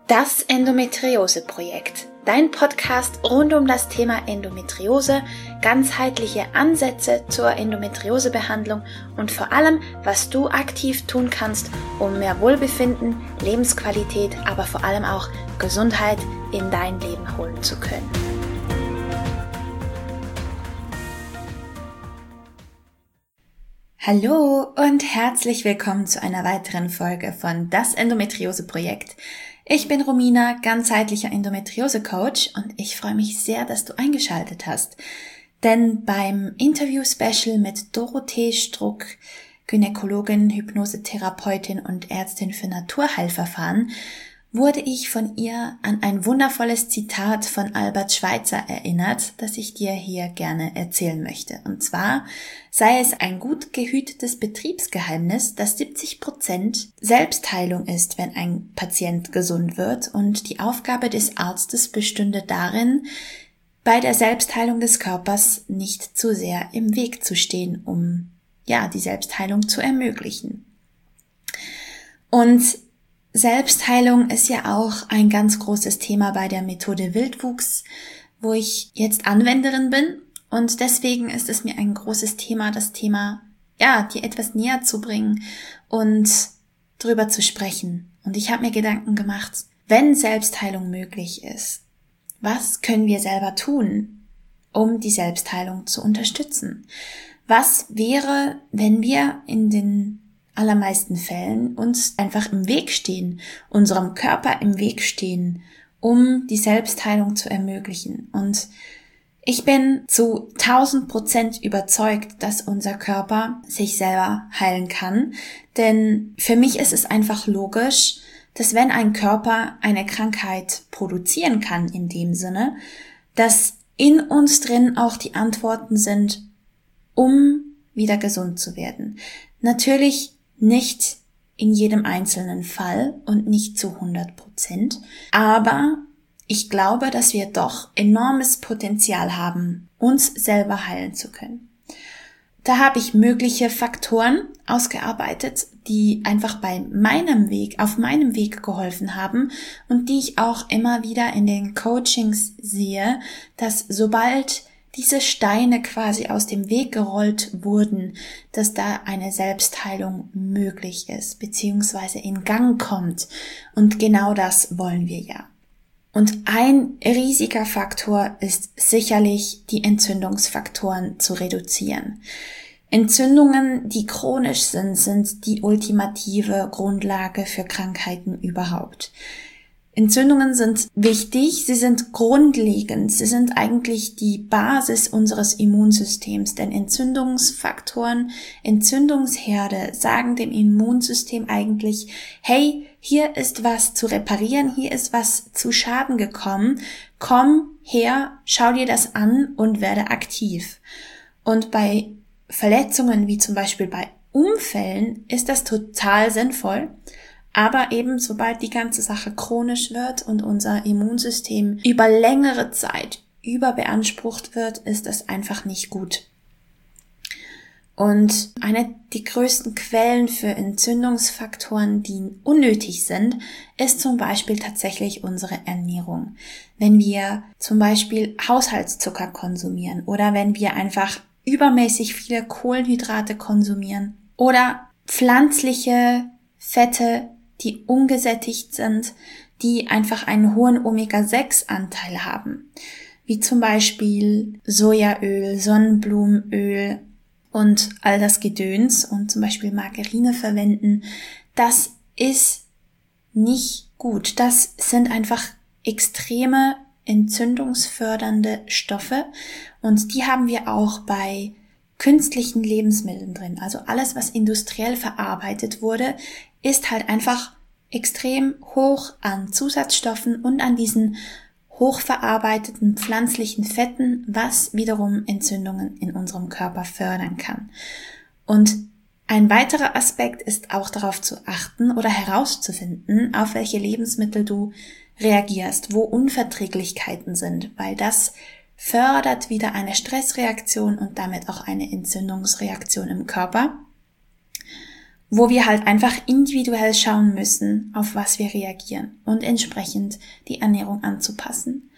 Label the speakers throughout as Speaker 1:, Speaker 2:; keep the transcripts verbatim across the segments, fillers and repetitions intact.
Speaker 1: Das Endometriose-Projekt, dein Podcast rund um das Thema Endometriose, ganzheitliche Ansätze zur Endometriosebehandlung und vor allem, was du aktiv tun kannst, um mehr Wohlbefinden, Lebensqualität, aber vor allem auch Gesundheit in dein Leben holen zu können. Hallo und herzlich willkommen zu einer weiteren Folge von Das Endometriose-Projekt. Ich bin Romina, ganzheitlicher Endometriose-Coach und ich freue mich sehr, dass du eingeschaltet hast. Denn beim Interview-Special mit Dorothee Struck, Gynäkologin, Hypnosetherapeutin und Ärztin für Naturheilverfahren, wurde ich von ihr an ein wundervolles Zitat von Albert Schweitzer erinnert, das ich dir hier gerne erzählen möchte. Und zwar sei es ein gut gehütetes Betriebsgeheimnis, dass siebzig Prozent Selbstheilung ist, wenn ein Patient gesund wird, und die Aufgabe des Arztes bestünde darin, bei der Selbstheilung des Körpers nicht zu sehr im Weg zu stehen, um ja die Selbstheilung zu ermöglichen. Und Selbstheilung ist ja auch ein ganz großes Thema bei der Methode Wildwuchs, wo ich jetzt Anwenderin bin, und deswegen ist es mir ein großes Thema, das Thema, ja, dir etwas näher zu bringen und drüber zu sprechen. Und ich habe mir Gedanken gemacht, wenn Selbstheilung möglich ist, was können wir selber tun, um die Selbstheilung zu unterstützen? Was wäre, wenn wir in den allermeisten Fällen uns einfach im Weg stehen, unserem Körper im Weg stehen, um die Selbstheilung zu ermöglichen? Und ich bin zu tausend Prozent überzeugt, dass unser Körper sich selber heilen kann, denn für mich ist es einfach logisch, dass wenn ein Körper eine Krankheit produzieren kann in dem Sinne, dass in uns drin auch die Antworten sind, um wieder gesund zu werden. Natürlich nicht in jedem einzelnen Fall und nicht zu hundert Prozent, aber ich glaube, dass wir doch enormes Potenzial haben, uns selber heilen zu können. Da habe ich mögliche Faktoren ausgearbeitet, die einfach bei meinem Weg, auf meinem Weg geholfen haben und die ich auch immer wieder in den Coachings sehe, dass sobald diese Steine quasi aus dem Weg gerollt wurden, dass da eine Selbstheilung möglich ist, beziehungsweise in Gang kommt. Und genau das wollen wir ja. Und ein riesiger Faktor ist sicherlich, die Entzündungsfaktoren zu reduzieren. Entzündungen, die chronisch sind, sind die ultimative Grundlage für Krankheiten überhaupt. Entzündungen sind wichtig, sie sind grundlegend, sie sind eigentlich die Basis unseres Immunsystems, denn Entzündungsfaktoren, Entzündungsherde sagen dem Immunsystem eigentlich, hey, hier ist was zu reparieren, hier ist was zu Schaden gekommen, komm her, schau dir das an und werde aktiv. Und bei Verletzungen wie zum Beispiel bei Unfällen ist das total sinnvoll. Aber eben, sobald die ganze Sache chronisch wird und unser Immunsystem über längere Zeit überbeansprucht wird, ist das einfach nicht gut. Und eine der größten Quellen für Entzündungsfaktoren, die unnötig sind, ist zum Beispiel tatsächlich unsere Ernährung. Wenn wir zum Beispiel Haushaltszucker konsumieren oder wenn wir einfach übermäßig viele Kohlenhydrate konsumieren oder pflanzliche Fette, die ungesättigt sind, die einfach einen hohen Omega sechs Anteil haben, wie zum Beispiel Sojaöl, Sonnenblumenöl und all das Gedöns und zum Beispiel Margarine verwenden, das ist nicht gut. Das sind einfach extreme entzündungsfördernde Stoffe und die haben wir auch bei künstlichen Lebensmitteln drin. Also alles, was industriell verarbeitet wurde, ist halt einfach extrem hoch an Zusatzstoffen und an diesen hochverarbeiteten pflanzlichen Fetten, was wiederum Entzündungen in unserem Körper fördern kann. Und ein weiterer Aspekt ist auch darauf zu achten oder herauszufinden, auf welche Lebensmittel du reagierst, wo Unverträglichkeiten sind, weil das fördert wieder eine Stressreaktion und damit auch eine Entzündungsreaktion im Körper. wo wir halt einfach individuell schauen müssen, auf was wir reagieren und entsprechend die Ernährung anzupassen.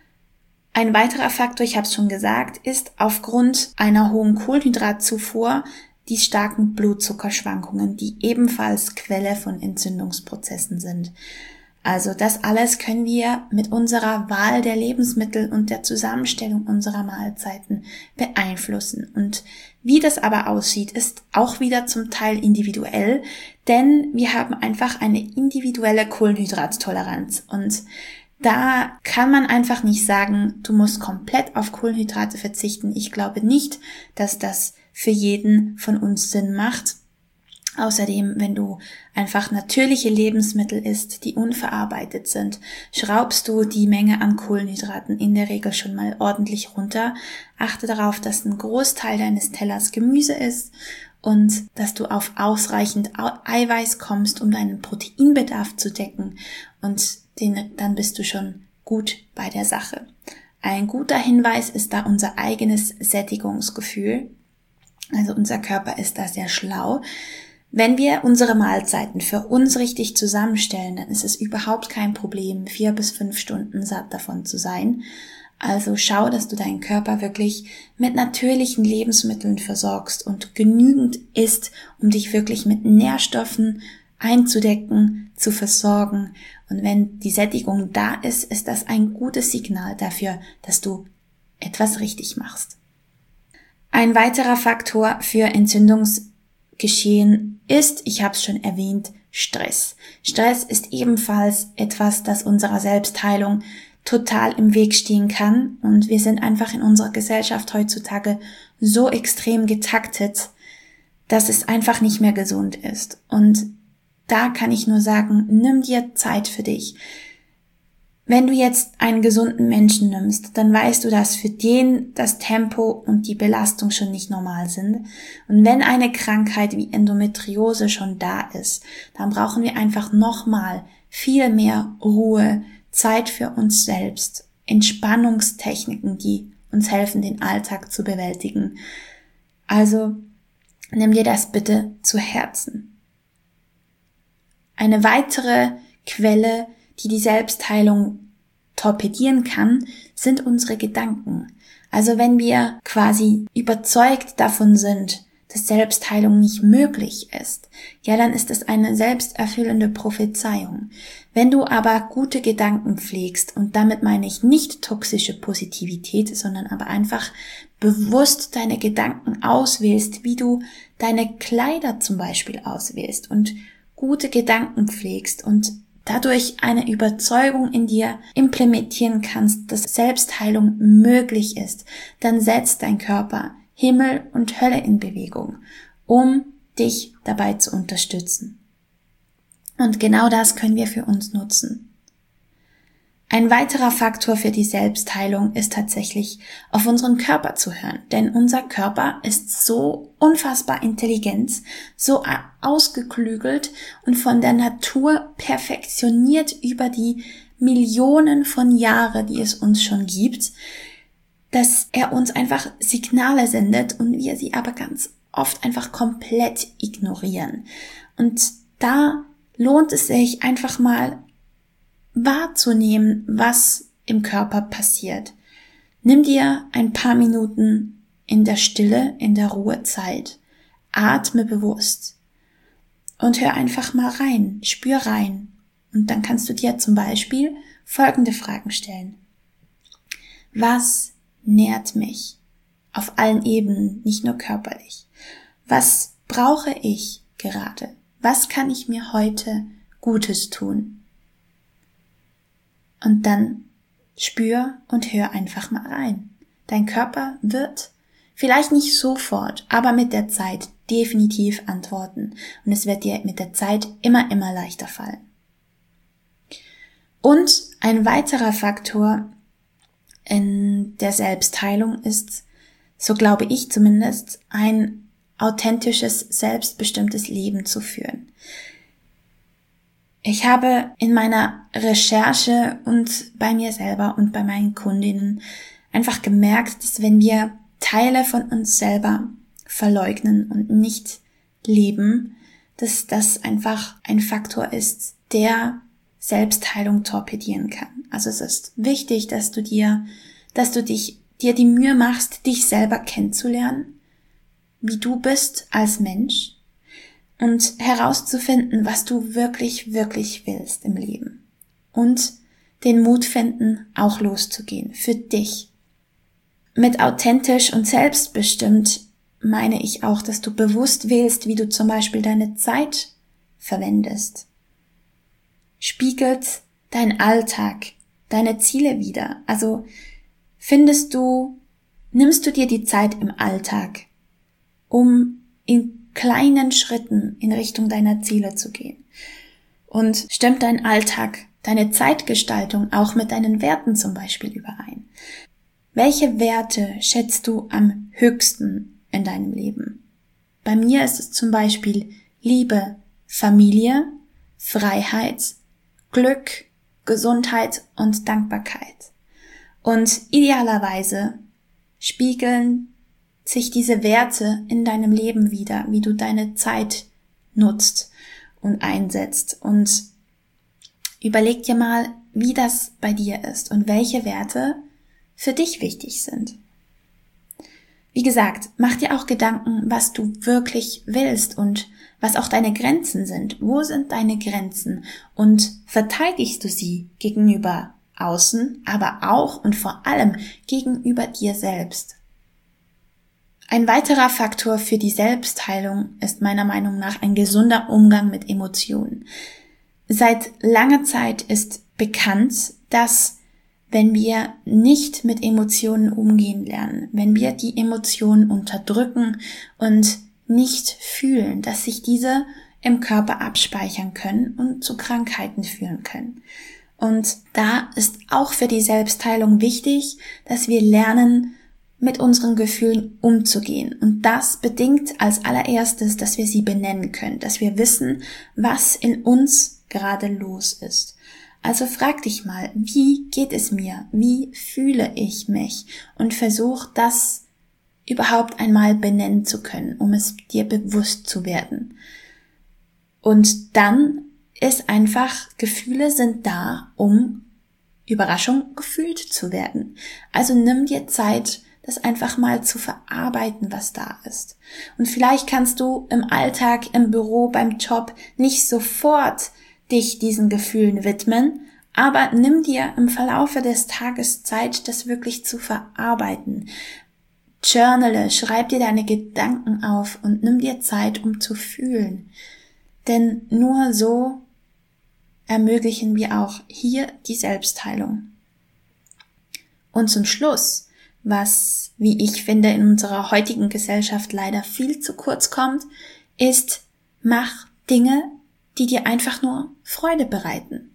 Speaker 1: Ein weiterer Faktor, ich habe es schon gesagt, ist aufgrund einer hohen Kohlenhydratzufuhr die starken Blutzuckerschwankungen, die ebenfalls Quelle von Entzündungsprozessen sind. Also das alles können wir mit unserer Wahl der Lebensmittel und der Zusammenstellung unserer Mahlzeiten beeinflussen. Und wie das aber aussieht, ist auch wieder zum Teil individuell, denn wir haben einfach eine individuelle Kohlenhydrattoleranz. Und da kann man einfach nicht sagen, du musst komplett auf Kohlenhydrate verzichten. Ich glaube nicht, dass das für jeden von uns Sinn macht. Außerdem, wenn du einfach natürliche Lebensmittel isst, die unverarbeitet sind, schraubst du die Menge an Kohlenhydraten in der Regel schon mal ordentlich runter. Achte darauf, dass ein Großteil deines Tellers Gemüse ist und dass du auf ausreichend Eiweiß kommst, um deinen Proteinbedarf zu decken, und den, dann bist du schon gut bei der Sache. Ein guter Hinweis ist da unser eigenes Sättigungsgefühl. Also unser Körper ist da sehr schlau. Wenn wir unsere Mahlzeiten für uns richtig zusammenstellen, dann ist es überhaupt kein Problem, vier bis fünf Stunden satt davon zu sein. Also schau, dass du deinen Körper wirklich mit natürlichen Lebensmitteln versorgst und genügend isst, um dich wirklich mit Nährstoffen einzudecken, zu versorgen. Und wenn die Sättigung da ist, ist das ein gutes Signal dafür, dass du etwas richtig machst. Ein weiterer Faktor für Entzündungsgeschehen ist, ich habe es schon erwähnt, Stress. Stress ist ebenfalls etwas, das unserer Selbstheilung total im Weg stehen kann, und wir sind einfach in unserer Gesellschaft heutzutage so extrem getaktet, dass es einfach nicht mehr gesund ist. Und da kann ich nur sagen, nimm dir Zeit für dich. Wenn du jetzt einen gesunden Menschen nimmst, dann weißt du, dass für den das Tempo und die Belastung schon nicht normal sind. Und wenn eine Krankheit wie Endometriose schon da ist, dann brauchen wir einfach nochmal viel mehr Ruhe, Zeit für uns selbst, Entspannungstechniken, die uns helfen, den Alltag zu bewältigen. Also nimm dir das bitte zu Herzen. Eine weitere Quelle, die die Selbstheilung torpedieren kann, sind unsere Gedanken. Also wenn wir quasi überzeugt davon sind, dass Selbstheilung nicht möglich ist, ja, dann ist es eine selbsterfüllende Prophezeiung. Wenn du aber gute Gedanken pflegst, und damit meine ich nicht toxische Positivität, sondern aber einfach bewusst deine Gedanken auswählst, wie du deine Kleider zum Beispiel auswählst und gute Gedanken pflegst und dadurch eine Überzeugung in dir implementieren kannst, dass Selbstheilung möglich ist, dann setzt dein Körper Himmel und Hölle in Bewegung, um dich dabei zu unterstützen. Und genau das können wir für uns nutzen. Ein weiterer Faktor für die Selbstheilung ist tatsächlich, auf unseren Körper zu hören. Denn unser Körper ist so unfassbar intelligent, so ausgeklügelt und von der Natur perfektioniert über die Millionen von Jahren, die es uns schon gibt, dass er uns einfach Signale sendet und wir sie aber ganz oft einfach komplett ignorieren. Und da lohnt es sich einfach mal wahrzunehmen, was im Körper passiert. Nimm dir ein paar Minuten in der Stille, in der Ruhe Zeit, atme bewusst und hör einfach mal rein, spür rein. Und dann kannst du dir zum Beispiel folgende Fragen stellen. Was nährt mich auf allen Ebenen, nicht nur körperlich? Was brauche ich gerade? Was kann ich mir heute Gutes tun? Und dann spür und hör einfach mal rein. Dein Körper wird vielleicht nicht sofort, aber mit der Zeit definitiv antworten. Und es wird dir mit der Zeit immer, immer leichter fallen. Und ein weiterer Faktor in der Selbstheilung ist, so glaube ich zumindest, ein authentisches, selbstbestimmtes Leben zu führen. Ich habe in meiner Recherche und bei mir selber und bei meinen Kundinnen einfach gemerkt, dass wenn wir Teile von uns selber verleugnen und nicht leben, dass das einfach ein Faktor ist, der Selbstheilung torpedieren kann. Also es ist wichtig, dass du dir, dass du dich, dir die Mühe machst, dich selber kennenzulernen, wie du bist als Mensch und herauszufinden, was du wirklich, wirklich willst im Leben. Und den Mut finden, auch loszugehen, für dich. Mit authentisch und selbstbestimmt meine ich auch, dass du bewusst wählst, wie du zum Beispiel deine Zeit verwendest. Spiegelt dein Alltag, deine Ziele wider? Also findest du, nimmst du dir die Zeit im Alltag, um in kleinen Schritten in Richtung deiner Ziele zu gehen? Und stimmt dein Alltag, deine Zeitgestaltung auch mit deinen Werten zum Beispiel überein? Welche Werte schätzt du am höchsten in deinem Leben? Bei mir ist es zum Beispiel Liebe, Familie, Freiheit, Glück, Gesundheit und Dankbarkeit. Und idealerweise spiegeln sich diese Werte in deinem Leben wider, wie du deine Zeit nutzt und einsetzt. Und überleg dir mal, wie das bei dir ist und welche Werte für dich wichtig sind. Wie gesagt, mach dir auch Gedanken, was du wirklich willst und was auch deine Grenzen sind. Wo sind deine Grenzen? Und verteidigst du sie gegenüber außen, aber auch und vor allem gegenüber dir selbst? Ein weiterer Faktor für die Selbstheilung ist meiner Meinung nach ein gesunder Umgang mit Emotionen. Seit langer Zeit ist bekannt, dass wenn wir nicht mit Emotionen umgehen lernen, wenn wir die Emotionen unterdrücken und nicht fühlen, dass sich diese im Körper abspeichern können und zu Krankheiten führen können. Und da ist auch für die Selbstheilung wichtig, dass wir lernen, mit unseren Gefühlen umzugehen. Und das bedingt als allererstes, dass wir sie benennen können, dass wir wissen, was in uns gerade los ist. Also frag dich mal, wie geht es mir? Wie fühle ich mich? Und versuch das überhaupt einmal benennen zu können, um es dir bewusst zu werden. Und dann ist einfach, Gefühle sind da, um Überraschung gefühlt zu werden. Also nimm dir Zeit, das einfach mal zu verarbeiten, was da ist. Und vielleicht kannst du im Alltag, im Büro, beim Job nicht sofort dich diesen Gefühlen widmen, aber nimm dir im Verlaufe des Tages Zeit, das wirklich zu verarbeiten. Journale, schreib dir deine Gedanken auf und nimm dir Zeit, um zu fühlen. Denn nur so ermöglichen wir auch hier die Selbstheilung. Und zum Schluss, was, wie ich finde, in unserer heutigen Gesellschaft leider viel zu kurz kommt, ist, mach Dinge, die dir einfach nur Freude bereiten.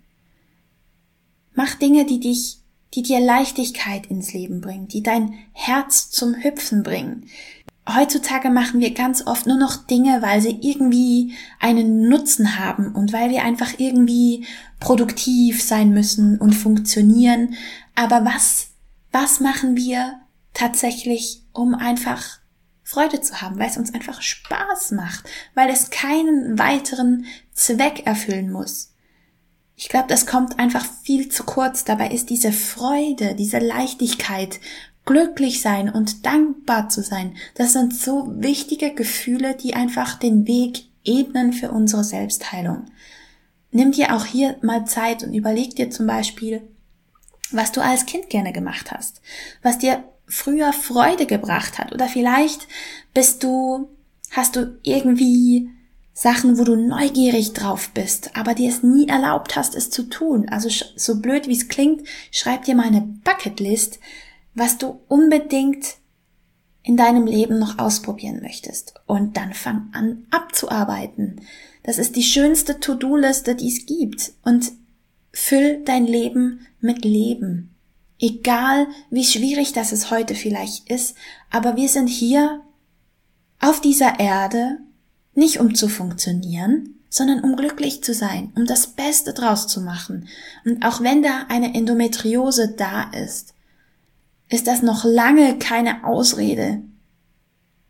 Speaker 1: Mach Dinge, die dich, die dir Leichtigkeit ins Leben bringen, die dein Herz zum Hüpfen bringen. Heutzutage machen wir ganz oft nur noch Dinge, weil sie irgendwie einen Nutzen haben und weil wir einfach irgendwie produktiv sein müssen und funktionieren. Aber was, was machen wir tatsächlich, um einfach Freude zu haben, weil es uns einfach Spaß macht, weil es keinen weiteren Zweck erfüllen muss? Ich glaube, das kommt einfach viel zu kurz. Dabei ist diese Freude, diese Leichtigkeit, glücklich sein und dankbar zu sein, das sind so wichtige Gefühle, die einfach den Weg ebnen für unsere Selbstheilung. Nimm dir auch hier mal Zeit und überleg dir zum Beispiel, was du als Kind gerne gemacht hast, was dir früher Freude gebracht hat, oder vielleicht bist du, hast du irgendwie Sachen, wo du neugierig drauf bist, aber dir es nie erlaubt hast, es zu tun. Also so blöd wie es klingt, schreib dir mal eine Bucketlist, was du unbedingt in deinem Leben noch ausprobieren möchtest. Und dann fang an abzuarbeiten. Das ist die schönste To-Do-Liste, die es gibt. Und füll dein Leben mit Leben. Egal, wie schwierig das es heute vielleicht ist, aber wir sind hier auf dieser Erde nicht um zu funktionieren, sondern um glücklich zu sein, um das Beste draus zu machen. Und auch wenn da eine Endometriose da ist, ist das noch lange keine Ausrede,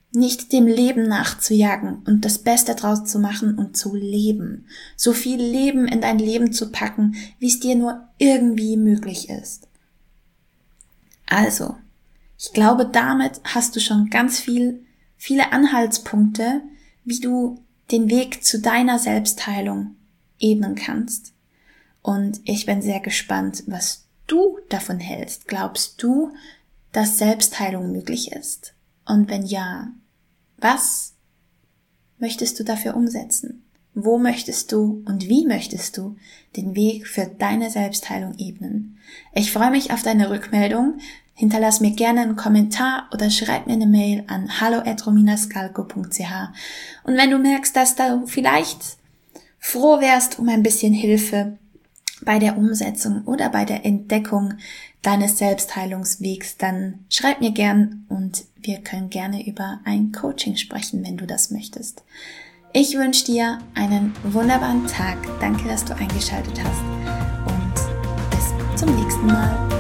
Speaker 1: nicht dem Leben nachzujagen und das Beste draus zu machen und zu leben. So viel Leben in dein Leben zu packen, wie es dir nur irgendwie möglich ist. Also, ich glaube, damit hast du schon ganz viel, viele Anhaltspunkte, wie du den Weg zu deiner Selbstheilung ebnen kannst. Und ich bin sehr gespannt, was du davon hältst. Glaubst du, dass Selbstheilung möglich ist? Und wenn ja, was möchtest du dafür umsetzen? Wo möchtest du und wie möchtest du den Weg für deine Selbstheilung ebnen? Ich freue mich auf deine Rückmeldung. Hinterlass mir gerne einen Kommentar oder schreib mir eine Mail an hallo at rominaskalko punkt c h. Und wenn du merkst, dass du vielleicht froh wärst um ein bisschen Hilfe bei der Umsetzung oder bei der Entdeckung deines Selbstheilungswegs, dann schreib mir gern und wir können gerne über ein Coaching sprechen, wenn du das möchtest. Ich wünsche dir einen wunderbaren Tag. Danke, dass du eingeschaltet hast und bis zum nächsten Mal.